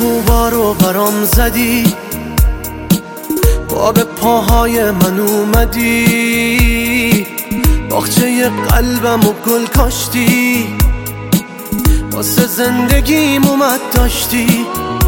خوبا رو برام زدی، با به پاهای من اومدی، باغچه قلبم و گل کاشتی، واسه زندگیم اومد داشتی.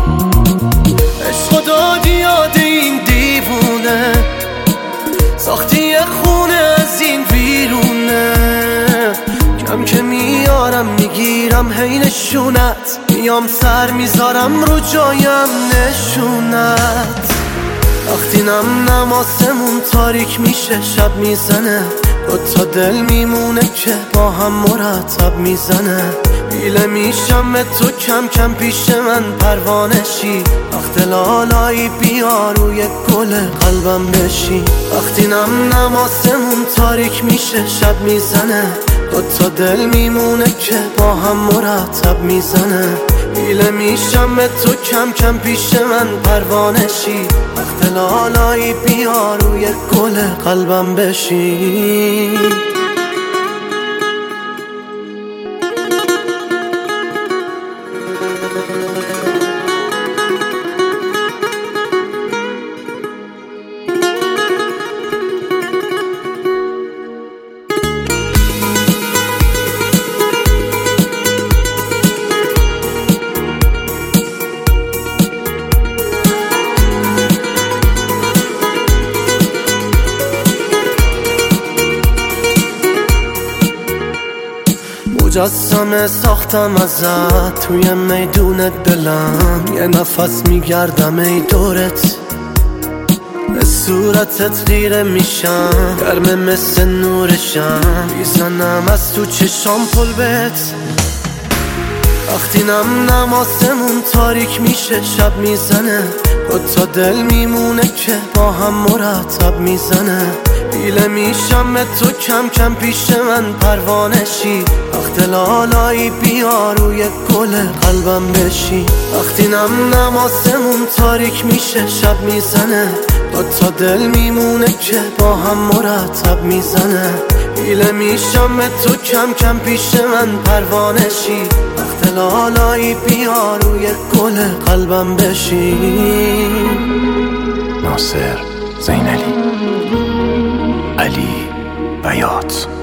عشق دادی یاد این دیوونه، ساختی یه خونه از این ویرونه. کم که میارم میگیرم هی نشونت، میام سر میذارم رو جایم نشونت. وقتی نم آسمون تاریک میشه شب میزنه، دوتا دل میمونه که با هم مرتب میزنه. بیله میشم به تو کم کم پیش من پروانشی، وقت لالایی بیا روی گل قلبم بشی. وقتی نم آسمون تاریک میشه شب میزنه، دوتا دل میمونه که با هم مرتب میزنه. بیله میشم به تو کم کم پیش من پروانشی، وقت لالایی بیا روی گل قلبم بشی. مجسمه ساختم ازت توی میدونت بلند، یه نفس میگردم ای دورت، به صورتت غیره میشم، گرمه مثل نورشم، میزنم از تو چشام پل بهت. وقتی نم آسمون تاریک میشه شب میزنه، دوتا دل میمونه که با هم مرتب میزنه. بیله میشم به تو کم کم پیش من پروانشی، وقت لالایی بیا روی گل قلبم بشی. وقتی نم آسمون تاریک میشه شب میزنه، دوتا دل میمونه که با هم مرتب میزنه. بیله میشم به تو کم کم پیش من پروانشی، وقت لالایی بیا روی گل قلبم بشی. ناصر زینلی، علی بیات.